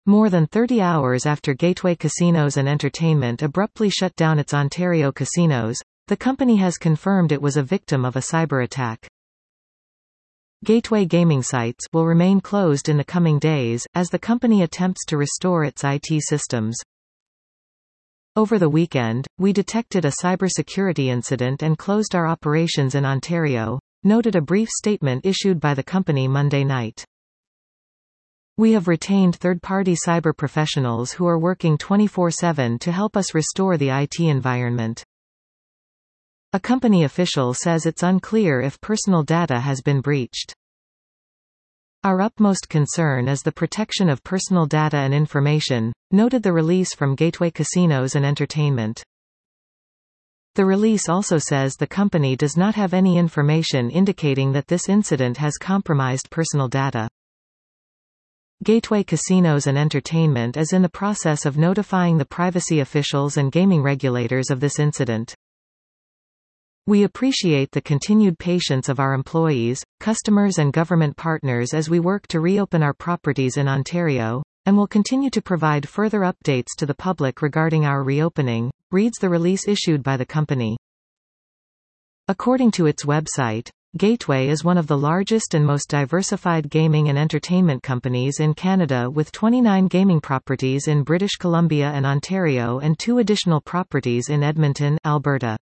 More than 30 hours after Gateway Casinos and Entertainment abruptly shut down its Ontario casinos, the company has confirmed it was a victim of a cyber attack. Gateway gaming sites will remain closed in the coming days, as the company attempts to restore its IT systems. Over the weekend, we detected a cybersecurity incident and closed our operations in Ontario, noted a brief statement issued by the company Monday night. We have retained third-party cyber professionals who are working 24/7 to help us restore the IT environment. A company official says it's unclear if personal data has been breached. Our utmost concern is the protection of personal data and information, noted the release from Gateway Casinos and Entertainment. The release also says the company does not have any information indicating that this incident has compromised personal data. Gateway Casinos and Entertainment is in the process of notifying the privacy officials and gaming regulators of this incident. We appreciate the continued patience of our employees, customers and government partners as we work to reopen our properties in Ontario, and will continue to provide further updates to the public regarding our reopening, reads the release issued by the company. According to its website, Gateway is one of the largest and most diversified gaming and entertainment companies in Canada, with 29 gaming properties in British Columbia and Ontario and 2 additional properties in Edmonton, Alberta.